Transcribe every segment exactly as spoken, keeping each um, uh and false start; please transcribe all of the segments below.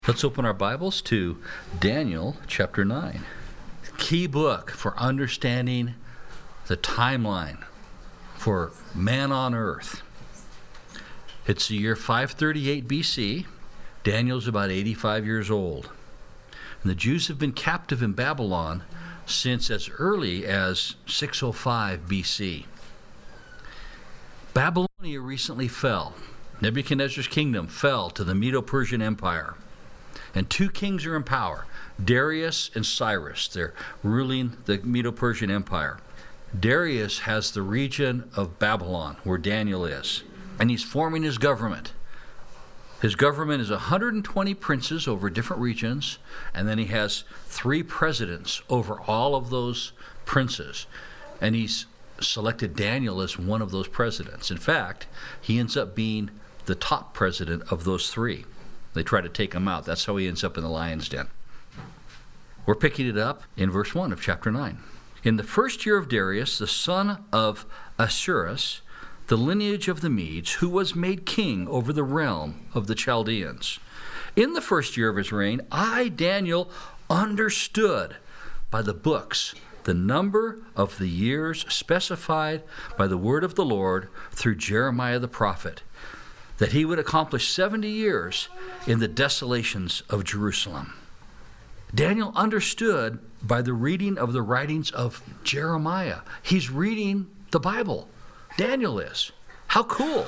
Let's open our Bibles to Daniel chapter nine. Key book for understanding the timeline for man on earth. It's the year five thirty-eight B C. Daniel's about eighty-five years old. And the Jews have been captive in Babylon since as early as six oh five B C. Babylonia recently fell. Nebuchadnezzar's kingdom fell to the Medo-Persian Empire. And two kings are in power, Darius and Cyrus. They're ruling the Medo-Persian Empire. Darius has the region of Babylon, where Daniel is, and he's forming his government. His government is one hundred twenty princes over different regions, and then he has three presidents over all of those princes. And he's selected Daniel as one of those presidents. In fact, he ends up being the top president of those three. They try to take him out. That's how he ends up in the lion's den. We're picking it up in verse one of chapter nine. In the first year of Darius, the son of Ahasuerus, the lineage of the Medes, who was made king over the realm of the Chaldeans. In the first year of his reign, I, Daniel, understood by the books the number of the years specified by the word of the Lord through Jeremiah the prophet, that he would accomplish seventy years in the desolations of Jerusalem. Daniel understood by the reading of the writings of Jeremiah. He's reading the Bible. Daniel is. How cool.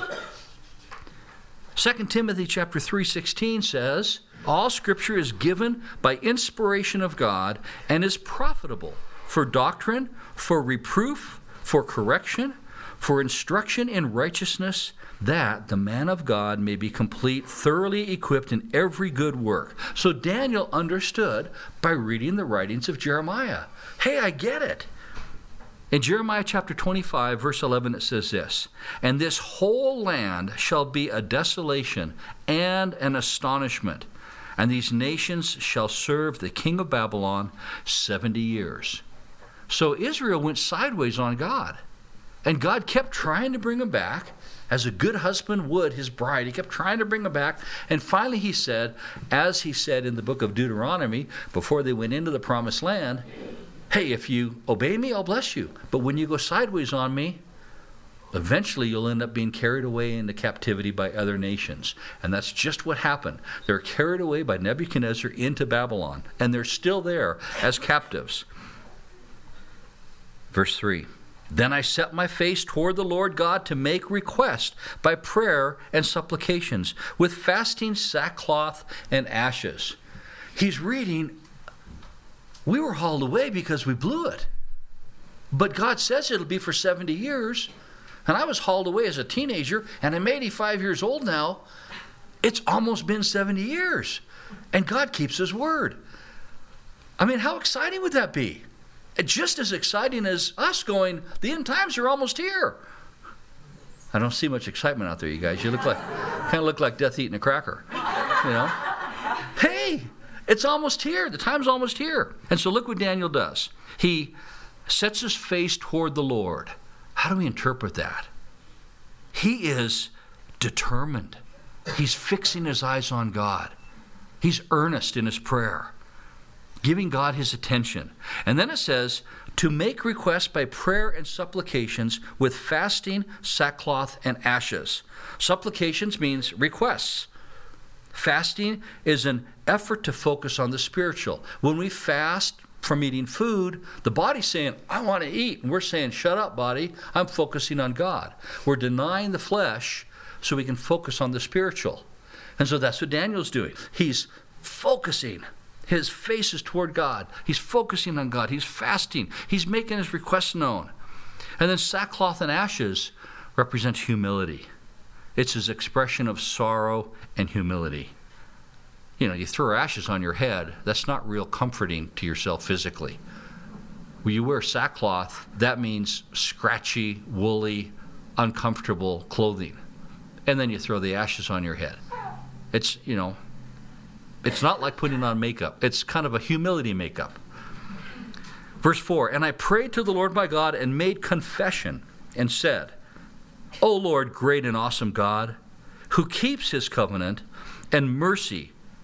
Second Timothy chapter three sixteen says, all scripture is given by inspiration of God and is profitable for doctrine, for reproof, for correction, for instruction in righteousness, that the man of God may be complete, thoroughly equipped in every good work. So Daniel understood by reading the writings of Jeremiah. Hey, I get it. In Jeremiah chapter twenty-five, verse eleven, it says this, and this whole land shall be a desolation and an astonishment, and these nations shall serve the king of Babylon seventy years. So Israel went sideways on God. And God kept trying to bring him back, as a good husband would his bride. He kept trying to bring him back. And finally he said, as he said in the book of Deuteronomy, before they went into the promised land, hey, if you obey me, I'll bless you. But when you go sideways on me, eventually you'll end up being carried away into captivity by other nations. And that's just what happened. They're carried away by Nebuchadnezzar into Babylon. And they're still there as captives. Verse three. Then I set my face toward the Lord God to make request by prayer and supplications, with fasting, sackcloth, and ashes. He's reading, we were hauled away because we blew it. But God says it'll be for seventy years. And I was hauled away as a teenager, and I'm eighty-five years old now. It's almost been seventy years. And God keeps his word. I mean, how exciting would that be? Just as exciting as us going, the end times are almost here. I don't see much excitement out there, you guys. You look like, kind of look like death eating a cracker. You know? Hey, it's almost here. The time's almost here. And so look what Daniel does. He sets his face toward the Lord. How do we interpret that? He is determined. He's fixing his eyes on God. He's earnest in his prayer, giving God his attention. And then it says, to make requests by prayer and supplications with fasting, sackcloth, and ashes. Supplications means requests. Fasting is an effort to focus on the spiritual. When we fast from eating food, the body's saying, I want to eat. And we're saying, shut up, body. I'm focusing on God. We're denying the flesh so we can focus on the spiritual. And so that's what Daniel's doing. He's focusing. His face is toward God. He's focusing on God. He's fasting. He's making his requests known. And then sackcloth and ashes represents humility. It's his expression of sorrow and humility. You know, you throw ashes on your head, that's not real comforting to yourself physically. When you wear sackcloth, that means scratchy, woolly, uncomfortable clothing. And then you throw the ashes on your head. It's, you know, it's not like putting on makeup. It's kind of a humility makeup. Verse four, and I prayed to the Lord my God and made confession and said, O Lord, great and awesome God, who keeps his covenant and mercy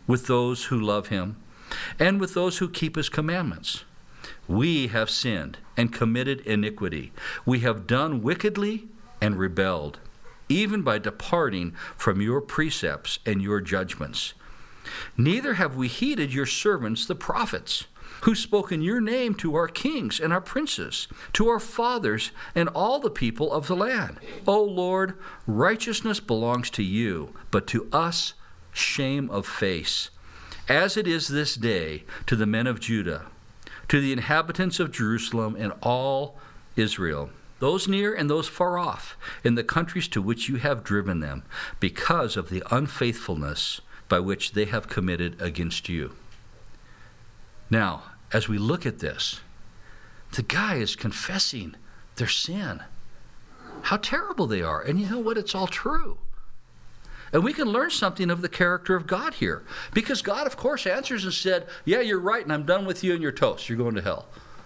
with those who love him and with those who keep his commandments. We have sinned and committed iniquity. We have done wickedly and rebelled, even by departing from your precepts and your judgments. Neither have we heeded your servants the prophets, who spoke in your name to our kings and our princes, to our fathers and all the people of the land. O Lord, righteousness belongs to you, but to us shame of face, as it is this day to the men of Judah, to the inhabitants of Jerusalem and all Israel, those near and those far off, in the countries to which you have driven them, because of the unfaithfulness by which they have committed against you. Now, as we look at this, the guy is confessing their sin, how terrible they are. And you know what? It's all true. And we can learn something of the character of God here. Because God, of course, answers and said, yeah, you're right, and I'm done with you and your toast. You're going to hell.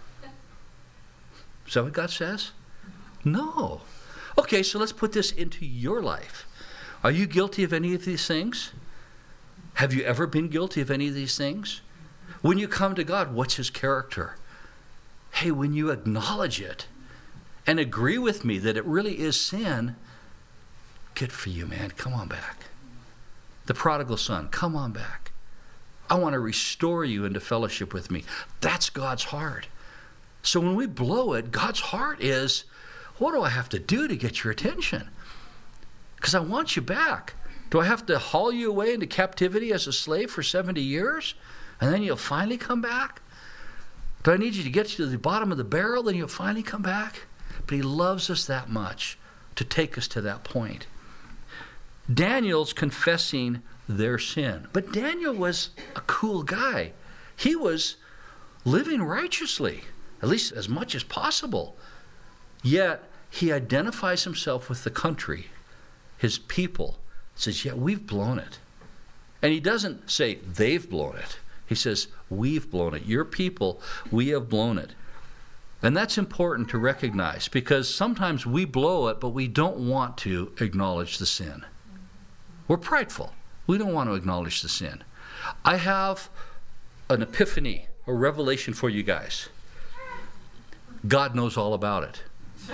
Is that what God says? No. Okay, so let's put this into your life. Are you guilty of any of these things? Have you ever been guilty of any of these things? When you come to God, what's his character? Hey, when you acknowledge it and agree with me that it really is sin, good for you, man. Come on back. The prodigal son, come on back. I want to restore you into fellowship with me. That's God's heart. So when we blow it, God's heart is, what do I have to do to get your attention? Because I want you back. Do I have to haul you away into captivity as a slave for seventy years? And then you'll finally come back? Do I need you to get you to the bottom of the barrel, then you'll finally come back? But he loves us that much to take us to that point. Daniel's confessing their sin. But Daniel was a cool guy. He was living righteously, at least as much as possible. Yet he identifies himself with the country, his people. Says, yeah, we've blown it. And he doesn't say they've blown it. He says, we've blown it. Your people, we have blown it. And that's important to recognize, because sometimes we blow it, but we don't want to acknowledge the sin. We're prideful. We don't want to acknowledge the sin. I have an epiphany, a revelation for you guys. God knows all about it.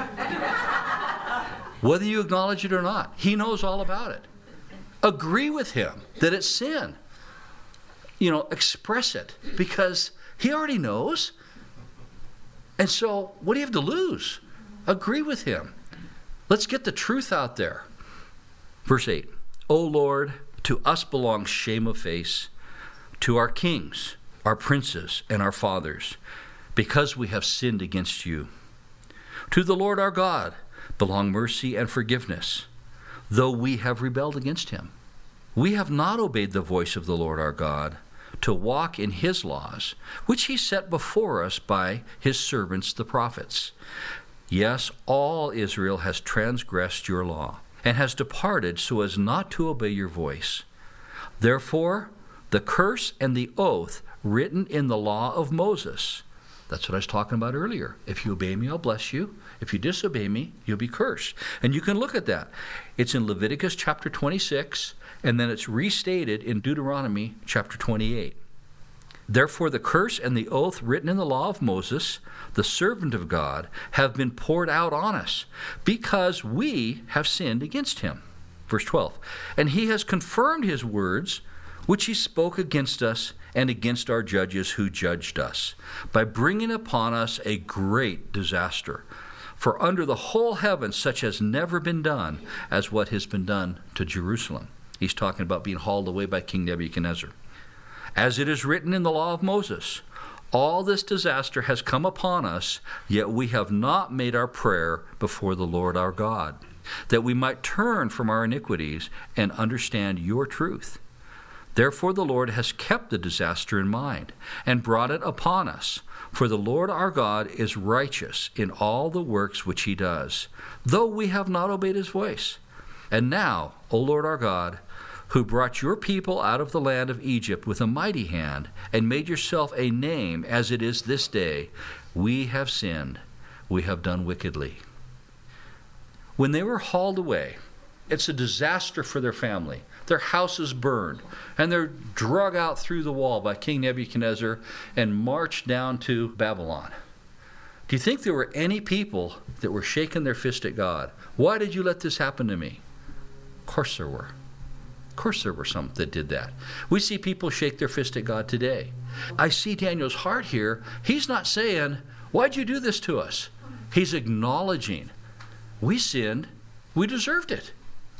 Whether you acknowledge it or not, he knows all about it. Agree with him that it's sin. You know, express it, because he already knows. And so, what do you have to lose? Agree with him. Let's get the truth out there. Verse eight. O Lord, to us belongs shame of face, to our kings, our princes, and our fathers, because we have sinned against you. To the Lord our God belong mercy and forgiveness, though we have rebelled against him. We have not obeyed the voice of the Lord our God, to walk in his laws, which he set before us by his servants the prophets. Yes, all Israel has transgressed your law, and has departed so as not to obey your voice. Therefore, the curse and the oath written in the law of Moses, that's what I was talking about earlier. If you obey me, I'll bless you. If you disobey me, you'll be cursed. And you can look at that. It's in Leviticus chapter twenty-six, and then it's restated in Deuteronomy chapter twenty-eight. Therefore, the curse and the oath written in the law of Moses, the servant of God, have been poured out on us, because we have sinned against him. Verse twelve. And he has confirmed his words, which he spoke against us and against our judges who judged us, by bringing upon us a great disaster. For under the whole heaven such has never been done as what has been done to Jerusalem. He's talking about being hauled away by King Nebuchadnezzar. As it is written in the law of Moses, all this disaster has come upon us, yet we have not made our prayer before the Lord our God, that we might turn from our iniquities and understand your truth. Therefore the Lord has kept the disaster in mind and brought it upon us. For the Lord our God is righteous in all the works which he does, though we have not obeyed his voice. And now, O Lord our God, who brought your people out of the land of Egypt with a mighty hand, and made yourself a name as it is this day, we have sinned, we have done wickedly. When they were hauled away, it's a disaster for their family. their houses burned, and they're drug out through the wall by King Nebuchadnezzar and marched down to Babylon. Do you think there were any people that were shaking their fist at God? Why did you let this happen to me? Of course there were. Of course there were some that did that. We see people shake their fist at God today. I see Daniel's heart here. He's not saying, why'd you do this to us? He's acknowledging, we sinned, we deserved it.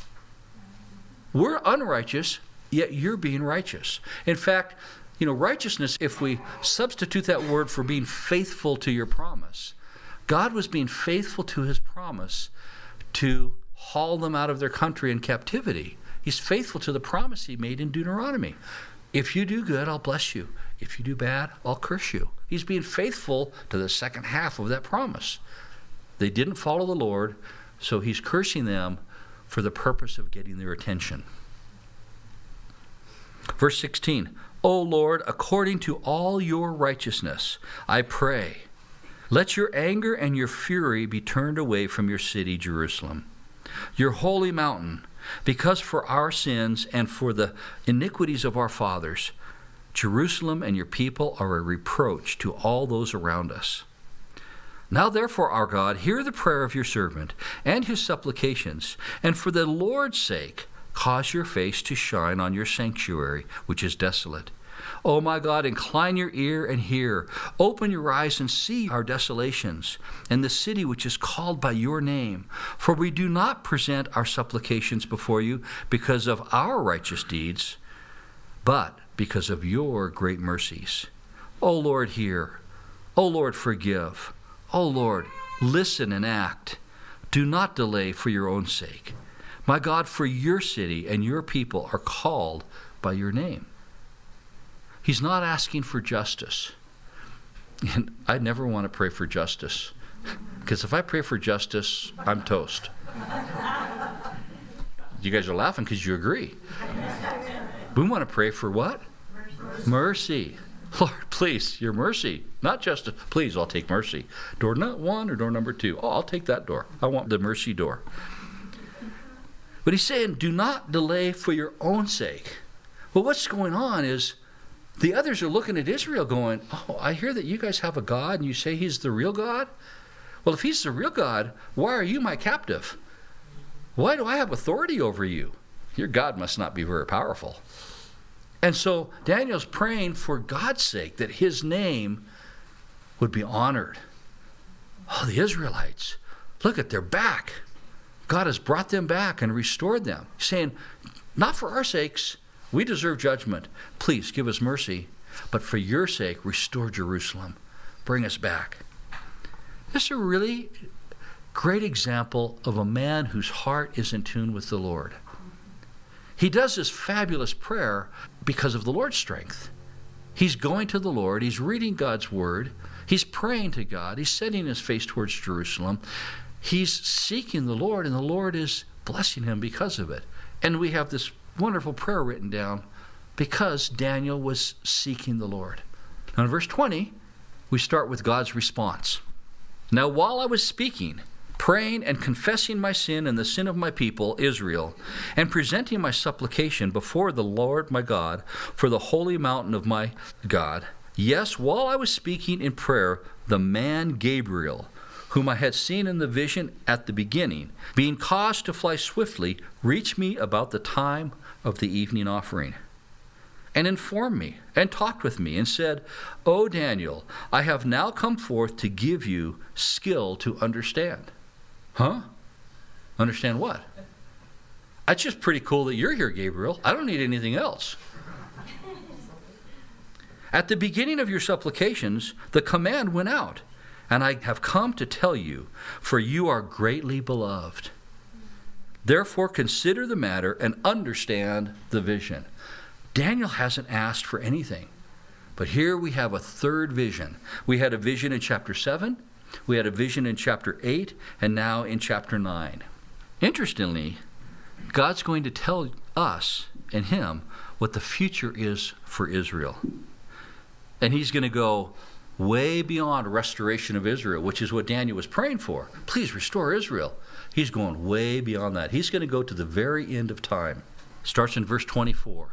We're unrighteous, yet you're being righteous. In fact, you know, righteousness, if we substitute that word for being faithful to your promise, God was being faithful to his promise to haul them out of their country in captivity. He's faithful to the promise he made in Deuteronomy. If you do good, I'll bless you. If you do bad, I'll curse you. He's being faithful to the second half of that promise. They didn't follow the Lord, so he's cursing them for the purpose of getting their attention. Verse sixteen, O Lord, according to all your righteousness, I pray, let your anger and your fury be turned away from your city, Jerusalem, your holy mountain, because for our sins and for the iniquities of our fathers, Jerusalem and your people are a reproach to all those around us. Now therefore, our God, hear the prayer of your servant and his supplications, and for the Lord's sake, cause your face to shine on your sanctuary, which is desolate. O my God, incline your ear and hear. Open your eyes and see our desolations, and the city which is called by your name. For we do not present our supplications before you because of our righteous deeds, but because of your great mercies. O Lord, hear. O Lord, forgive. O Lord, listen and act. Do not delay for your own sake. My God, for your city and your people are called by your name. He's not asking for justice. And I never want to pray for justice, because if I pray for justice, I'm toast. You guys are laughing because you agree. We want to pray for what? Mercy. Mercy. Lord, please, your mercy, not justice. Please, I'll take mercy. Door not one or door number two. Oh, I'll take that door. I want the mercy door. But he's saying, do not delay for your own sake. Well, what's going on is the others are looking at Israel going, oh, I hear that you guys have a God and you say he's the real God. Well, if he's the real God, why are you my captive? Why do I have authority over you? Your God must not be very powerful. And so Daniel's praying for God's sake that his name would be honored. Oh, the Israelites, look at their back. God has brought them back and restored them. He's saying, not for our sakes, we deserve judgment. Please give us mercy. But for your sake, restore Jerusalem. Bring us back. This is a really great example of a man whose heart is in tune with the Lord. He does this fabulous prayer because of the Lord's strength. He's going to the Lord. He's reading God's word. He's praying to God. He's setting his face towards Jerusalem. He's seeking the Lord, and the Lord is blessing him because of it. And we have this wonderful prayer written down because Daniel was seeking the Lord. Now in verse twenty, we start with God's response. Now while I was speaking, praying and confessing my sin and the sin of my people, Israel, and presenting my supplication before the Lord my God for the holy mountain of my God, yes, while I was speaking in prayer, the man Gabriel, whom I had seen in the vision at the beginning, being caused to fly swiftly, reached me about the time of the evening offering, and informed me, and talked with me, and said, O Daniel, I have now come forth to give you skill to understand. Huh? Understand what? It's just pretty cool that you're here, Gabriel. I don't need anything else. At the beginning of your supplications, the command went out, and I have come to tell you, for you are greatly beloved. Therefore, consider the matter and understand the vision. Daniel hasn't asked for anything, but here we have a third vision. We had a vision in chapter seven, we had a vision in chapter eight, and now in chapter nine. Interestingly, God's going to tell us and him what the future is for Israel. And he's going to go way beyond restoration of Israel, which is what Daniel was praying for. Please restore Israel. He's going way beyond that. He's going to go to the very end of time. Starts in verse twenty-four.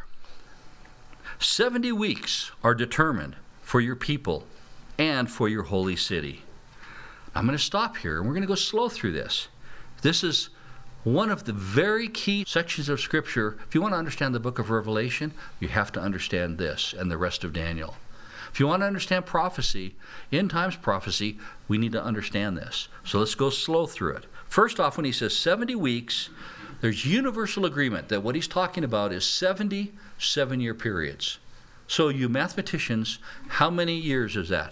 Seventy weeks are determined for your people and for your holy city. I'm going to stop here, and we're going to go slow through this. This is one of the very key sections of Scripture. If you want to understand the book of Revelation, you have to understand this and the rest of Daniel. If you want to understand prophecy, end times prophecy, we need to understand this. So let's go slow through it. First off, when he says seventy weeks, there's universal agreement that what he's talking about is seventy seven-year periods. So you mathematicians, how many years is that?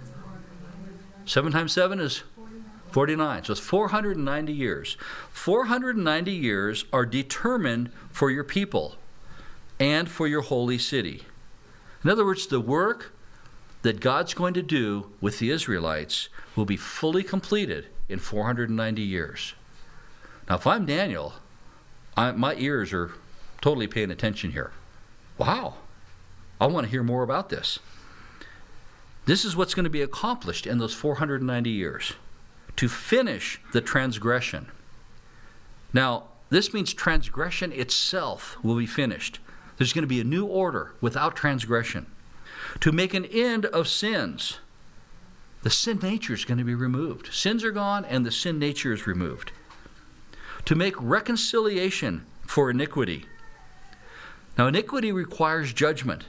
Seven times seven is forty-nine. So it's four hundred ninety years. four hundred ninety years are determined for your people and for your holy city. In other words, the work that God's going to do with the Israelites will be fully completed in four hundred ninety years. Now, if I'm Daniel, I, my ears are totally paying attention here. Wow. I want to hear more about this. This is what's going to be accomplished in those four hundred ninety years. To finish the transgression. Now, this means transgression itself will be finished. There's going to be a new order without transgression. To make an end of sins. The sin nature is going to be removed. Sins are gone and the sin nature is removed. To make reconciliation for iniquity. Now, iniquity requires judgment.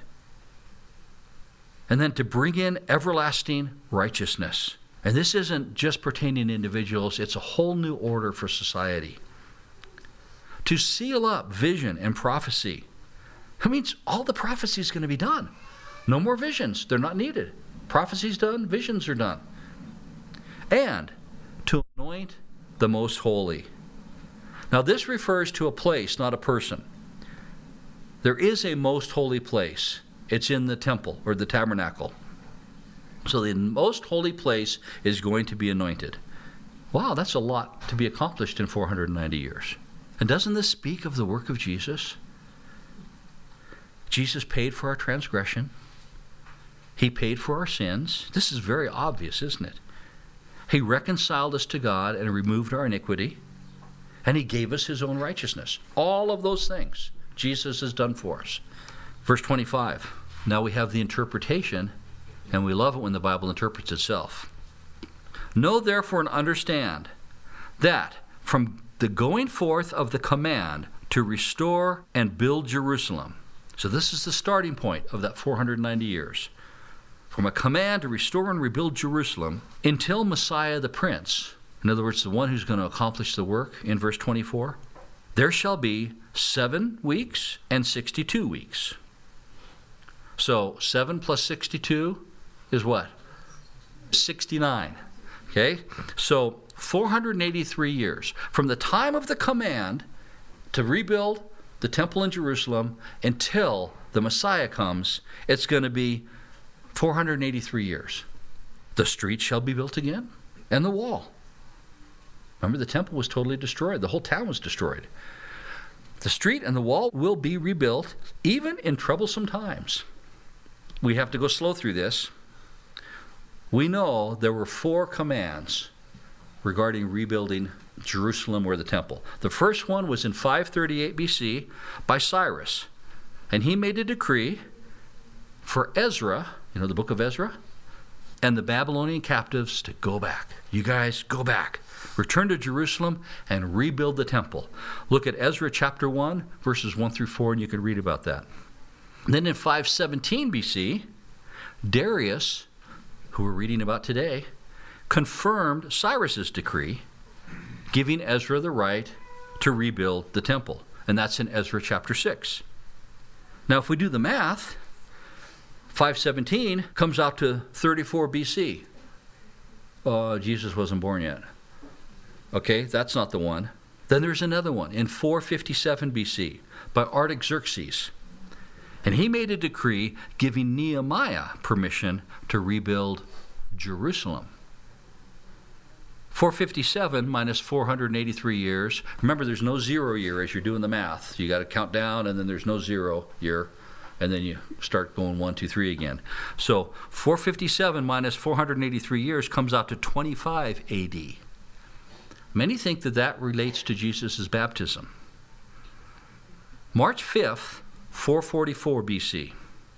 And then to bring in everlasting righteousness. And this isn't just pertaining to individuals, it's a whole new order for society. To seal up vision and prophecy. That means all the prophecy is going to be done. No more visions. They're not needed. Prophecy's done, visions are done. And to anoint the most holy. Now this refers to a place, not a person. There is a most holy place. It's in the temple or the tabernacle. So the most holy place is going to be anointed. Wow, that's a lot to be accomplished in four hundred ninety years. And doesn't this speak of the work of Jesus? Jesus paid for our transgression. He paid for our sins. This is very obvious, isn't it? He reconciled us to God and removed our iniquity. And he gave us his own righteousness. All of those things Jesus has done for us. Verse twenty-five. Now we have the interpretation, and we love it when the Bible interprets itself. Know therefore and understand that from the going forth of the command to restore and build Jerusalem. So this is the starting point of that four hundred ninety years. From a command to restore and rebuild Jerusalem until Messiah the Prince, in other words, the one who's going to accomplish the work in verse twenty-four, there shall be seven weeks and sixty-two weeks. So seven plus sixty-two is what? sixty-nine. Okay? So four hundred eighty-three years. From the time of the command to rebuild the temple in Jerusalem until the Messiah comes, it's going to be four hundred eighty-three years. The street shall be built again, and the wall. Remember, the temple was totally destroyed. The whole town was destroyed. The street and the wall will be rebuilt, even in troublesome times. We have to go slow through this. We know there were four commands regarding rebuilding Jerusalem or the temple. The first one was in five thirty-eight B C by Cyrus. And he made a decree for Ezra, you know, the book of Ezra, and the Babylonian captives to go back. You guys, go back. Return to Jerusalem and rebuild the temple. Look at Ezra chapter one, verses one through four, and you can read about that. And then in five seventeen B C, Darius, who we're reading about today, confirmed Cyrus's decree, giving Ezra the right to rebuild the temple. And that's in Ezra chapter six. Now, if we do the math, five seventeen comes out to thirty-four B C. Uh, Jesus wasn't born yet. Okay, that's not the one. Then there's another one in four fifty-seven B C by Artaxerxes. And he made a decree giving Nehemiah permission to rebuild Jerusalem. four fifty-seven minus four hundred eighty-three years. Remember, there's no zero year as you're doing the math. You got to count down, and then there's no zero year. And then you start going one, two, three again. So four fifty-seven minus four hundred eighty-three years comes out to twenty-five A D. Many think that that relates to Jesus' baptism. March fifth, four forty-four B C,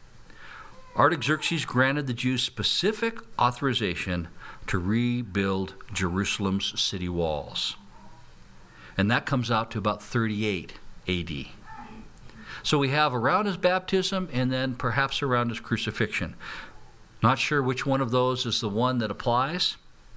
Artaxerxes granted the Jews specific authorization to rebuild Jerusalem's city walls. And that comes out to about thirty-eight A D. So we have around his baptism and then perhaps around his crucifixion. Not sure which one of those is the one that applies.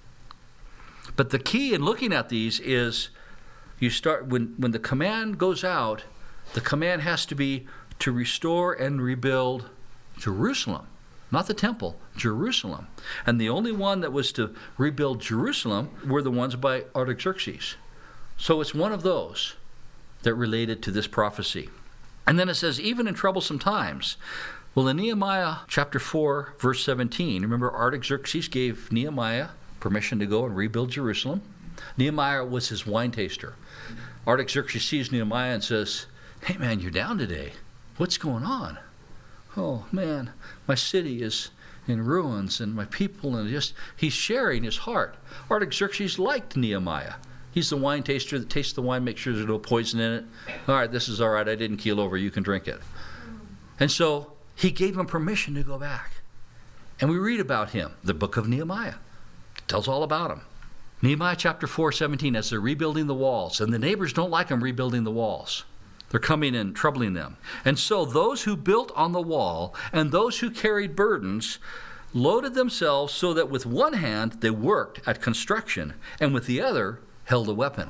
But the key in looking at these is you start when, when the command goes out, the command has to be to restore and rebuild Jerusalem, not the temple, Jerusalem. And the only one that was to rebuild Jerusalem were the ones by Artaxerxes. So it's one of those that related to this prophecy. And then it says, even in troublesome times. Well, in Nehemiah chapter four, verse seventeen, remember Artaxerxes gave Nehemiah permission to go and rebuild Jerusalem. Nehemiah was his wine taster. Artaxerxes sees Nehemiah and says, hey man, you're down today. What's going on? Oh man, my city is in ruins and my people, and just, he's sharing his heart. Artaxerxes liked Nehemiah. He's the wine taster that tastes the wine, makes sure there's no poison in it. All right, this is all right. I didn't keel over. You can drink it. And so he gave him permission to go back. And we read about him, the book of Nehemiah. It tells all about him. Nehemiah chapter four, seventeen, as they're rebuilding the walls, and the neighbors don't like them rebuilding the walls. They're coming and troubling them. And so those who built on the wall and those who carried burdens loaded themselves so that with one hand they worked at construction and with the other held a weapon.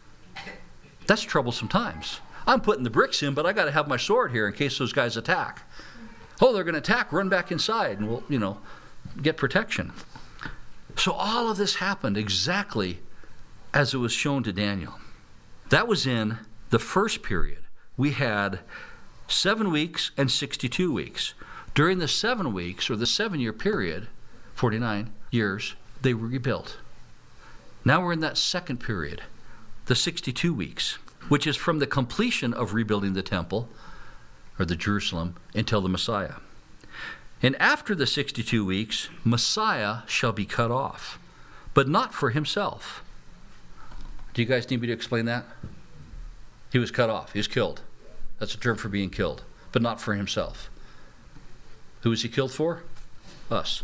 That's troublesome times. I'm putting the bricks in, but I got to have my sword here in case those guys attack. Oh, they're going to attack. Run back inside and we'll, you know, get protection. So all of this happened exactly as it was shown to Daniel. That was in the first period. We had seven weeks and sixty-two weeks. During the seven weeks, or the seven-year period, forty-nine years, they were rebuilt. Now we're in that second period, the sixty-two weeks, which is from the completion of rebuilding the temple, or the Jerusalem, until the Messiah. And after the sixty-two weeks, Messiah shall be cut off, but not for himself. Do you guys need me to explain that? He was cut off. He was killed. That's a term for being killed, but not for himself. Who was he killed for? Us.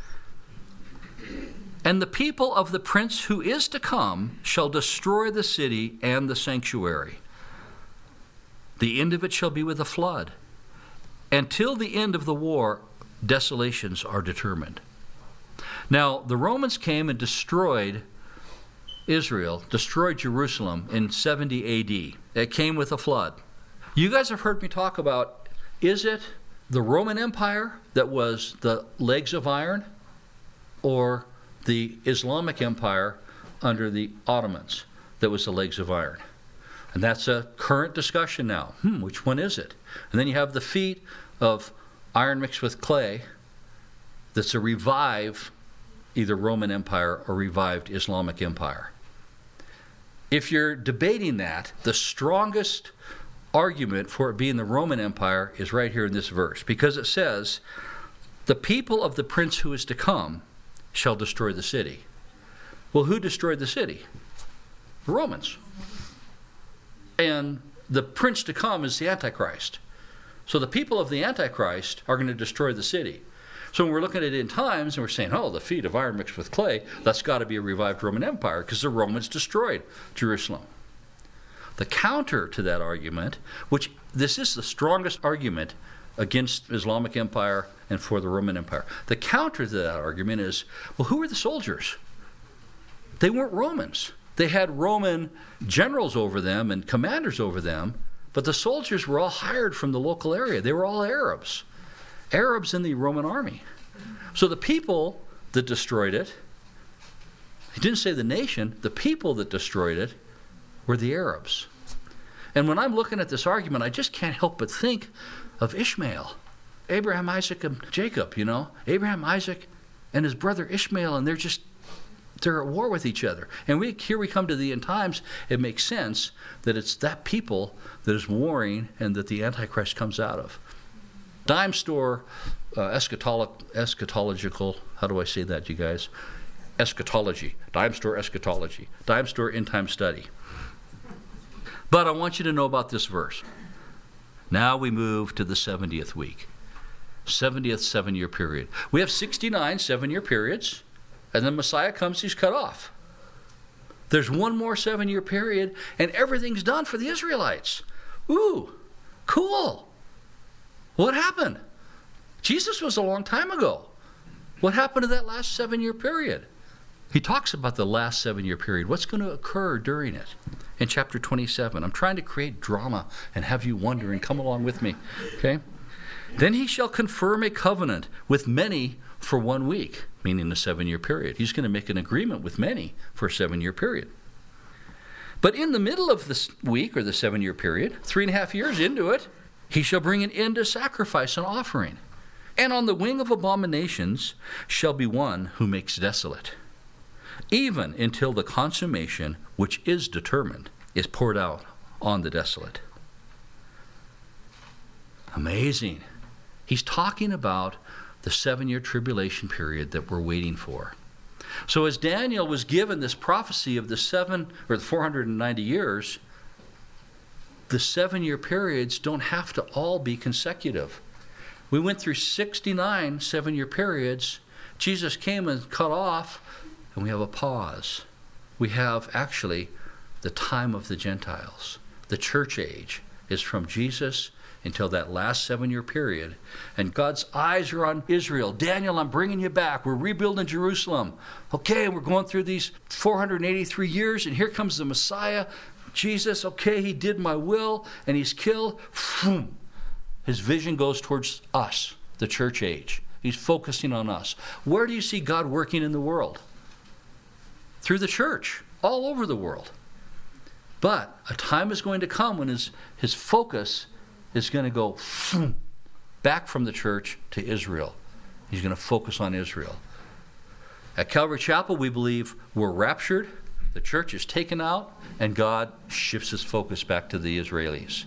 And the people of the prince who is to come shall destroy the city and the sanctuary. The end of it shall be with a flood. Until the end of the war, desolations are determined. Now, the Romans came and destroyed Israel, destroyed Jerusalem in seventy A D. It came with a flood. You guys have heard me talk about, is it the Roman Empire that was the legs of iron, or the Islamic Empire under the Ottomans that was the legs of iron? And that's a current discussion now. Hmm, which one is it? And then you have the feet of iron mixed with clay that's a revived either Roman Empire or revived Islamic Empire. If you're debating that, the strongest argument for it being the Roman Empire is right here in this verse, because it says, the people of the prince who is to come shall destroy the city. Well, who destroyed the city? The Romans. And the prince to come is the Antichrist. So the people of the Antichrist are going to destroy the city. So when we're looking at it in times and we're saying, oh, the feet of iron mixed with clay, that's got to be a revived Roman Empire because the Romans destroyed Jerusalem. The counter to that argument, which this is the strongest argument against Islamic Empire and for the Roman Empire. The counter to that argument is, well, who were the soldiers? They weren't Romans. They had Roman generals over them and commanders over them, but the soldiers were all hired from the local area. They were all Arabs. Arabs in the Roman army. So the people that destroyed it, he didn't say the nation, the people that destroyed it were the Arabs. And when I'm looking at this argument, I just can't help but think of Ishmael. Abraham, Isaac, and Jacob, you know. Abraham, Isaac, and his brother Ishmael, and they're just, they're at war with each other. And we here we come to the end times, it makes sense that it's that people that is warring and that the Antichrist comes out of. Dime store uh, eschatolo- eschatological, how do I say that, you guys? Eschatology. Dime store eschatology. Dime store end time study. But I want you to know about this verse. Now we move to the seventieth week. seventieth seven-year period. We have sixty-nine seven-year periods, and then Messiah comes, he's cut off. There's one more seven-year period, and everything's done for the Israelites. Ooh, cool. What happened? Jesus was a long time ago. What happened to that last seven-year period? He talks about the last seven-year period. What's going to occur during it? In chapter twenty-seven. I'm trying to create drama and have you wondering. Come along with me. Okay? Then he shall confirm a covenant with many for one week, meaning the seven-year period. He's going to make an agreement with many for a seven-year period. But in the middle of this week, or the seven-year period, three and a half years into it, he shall bring an end to sacrifice and offering. And on the wing of abominations shall be one who makes desolate, even until the consummation which is determined is poured out on the desolate. Amazing. He's talking about the seven-year tribulation period that we're waiting for. So as Daniel was given this prophecy of the seven or the four hundred ninety years, the seven-year periods don't have to all be consecutive. We went through sixty-nine seven-year periods. Jesus came and cut off, and we have a pause. We have actually the time of the Gentiles. The church age is from Jesus until that last seven-year period. And God's eyes are on Israel. Daniel, I'm bringing you back. We're rebuilding Jerusalem. Okay, we're going through these four hundred eighty-three years, and here comes the Messiah, Jesus. Okay, he did my will, and he's killed. His vision goes towards us, the church age. He's focusing on us. Where do you see God working in the world? Through the church, all over the world. But a time is going to come when his, his focus is going to go back from the church to Israel. He's going to focus on Israel. At Calvary Chapel, we believe we're raptured, the church is taken out, and God shifts his focus back to the Israelis.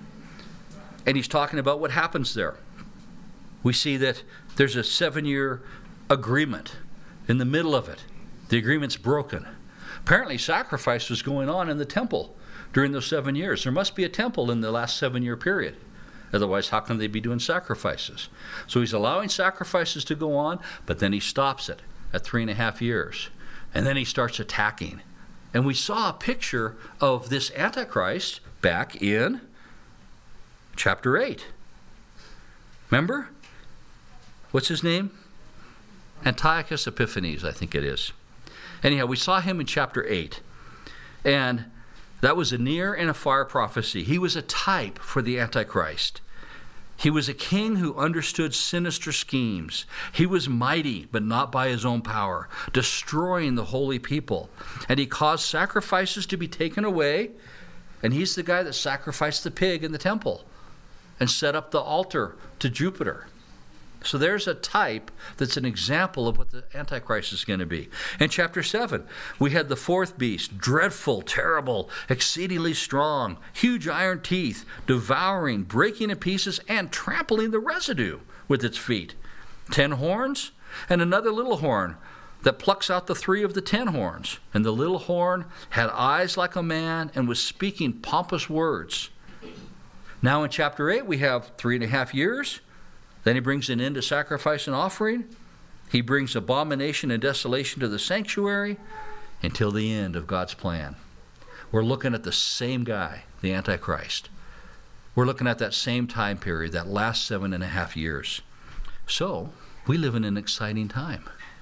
And he's talking about what happens there. We see that there's a seven-year agreement in the middle of it. The agreement's broken. Apparently, sacrifice was going on in the temple during those seven years. There must be a temple in the last seven-year period. Otherwise, how can they be doing sacrifices? So he's allowing sacrifices to go on, but then he stops it at three and a half years. And then he starts attacking. And we saw a picture of this Antichrist back in chapter eight. Remember? What's his name? Antiochus Epiphanes, I think it is. Anyhow, we saw him in chapter eight. And that was a near and a far prophecy. He was a type for the Antichrist. He was a king who understood sinister schemes. He was mighty, but not by his own power, destroying the holy people. And he caused sacrifices to be taken away. And he's the guy that sacrificed the pig in the temple and set up the altar to Jupiter. So there's a type that's an example of what the Antichrist is going to be. In chapter seven, we had the fourth beast, dreadful, terrible, exceedingly strong, huge iron teeth, devouring, breaking in pieces, and trampling the residue with its feet. Ten horns, and another little horn that plucks out the three of the ten horns. And the little horn had eyes like a man and was speaking pompous words. Now in chapter eight, we have three and a half years. Then he brings an end to sacrifice and offering. He brings abomination and desolation to the sanctuary until the end of God's plan. We're looking at the same guy, the Antichrist. We're looking at that same time period, that last seven and a half years. So, we live in an exciting time.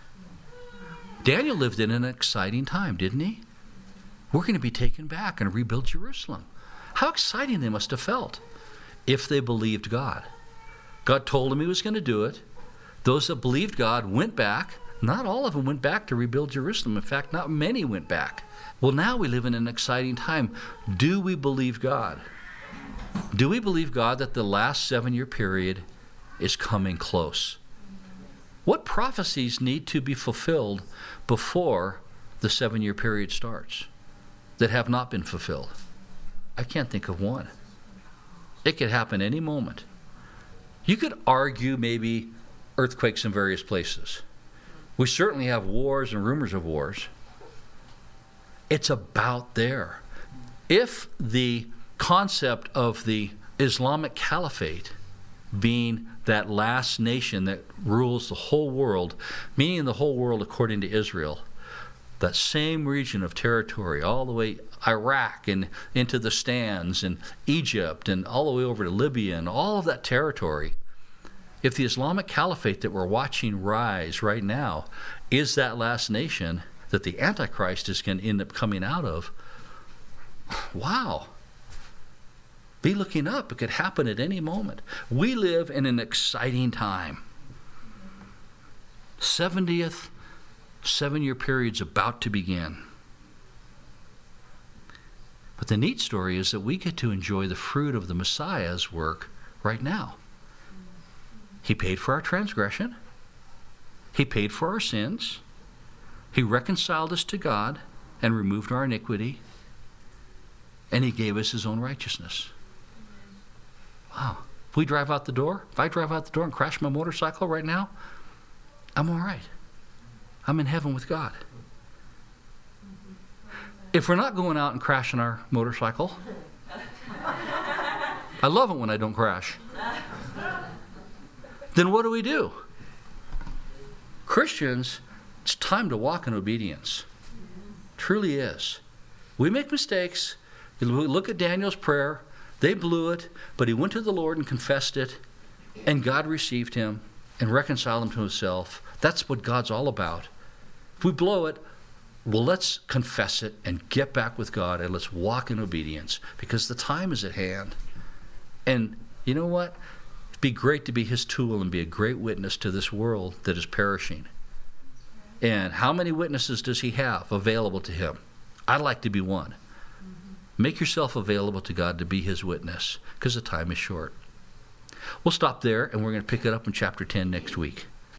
Daniel lived in an exciting time, didn't he? We're going to be taken back and rebuild Jerusalem. How exciting they must have felt if they believed God. God told him he was going to do it. Those that believed God went back. Not all of them went back to rebuild Jerusalem. In fact, not many went back. Well, now we live in an exciting time. Do we believe God? Do we believe God that the last seven-year period is coming close? What prophecies need to be fulfilled before the seven-year period starts that have not been fulfilled? I can't think of one. It could happen any moment. You could argue maybe earthquakes in various places. We certainly have wars and rumors of wars. It's about there. If the concept of the Islamic Caliphate being that last nation that rules the whole world, meaning the whole world according to Israel, that same region of territory, all the way Iraq and into the Stands and Egypt and all the way over to Libya and all of that territory, if the Islamic Caliphate that we're watching rise right now is that last nation that the Antichrist is going to end up coming out of, wow. Be looking up. It could happen at any moment. We live in an exciting time. seventieth seven-year period's about to begin. But the neat story is that we get to enjoy the fruit of the Messiah's work right now. He paid for our transgression. He paid for our sins. He reconciled us to God and removed our iniquity. And he gave us his own righteousness. Wow. If we drive out the door, if I drive out the door and crash my motorcycle right now, I'm all right. I'm in heaven with God. If we're not going out and crashing our motorcycle, I love it when I don't crash. Then what do we do? Christians, it's time to walk in obedience. Truly is. We make mistakes. You look at Daniel's prayer. They blew it, but he went to the Lord and confessed it, and God received him and reconciled him to himself. That's what God's all about. If we blow it, well, let's confess it and get back with God, and let's walk in obedience, because the time is at hand. And you know what? It'd be great to be his tool and be a great witness to this world that is perishing. And how many witnesses does he have available to him? I'd like to be one. Make yourself available to God to be his witness, because the time is short. We'll stop there, and we're going to pick it up in chapter ten next week.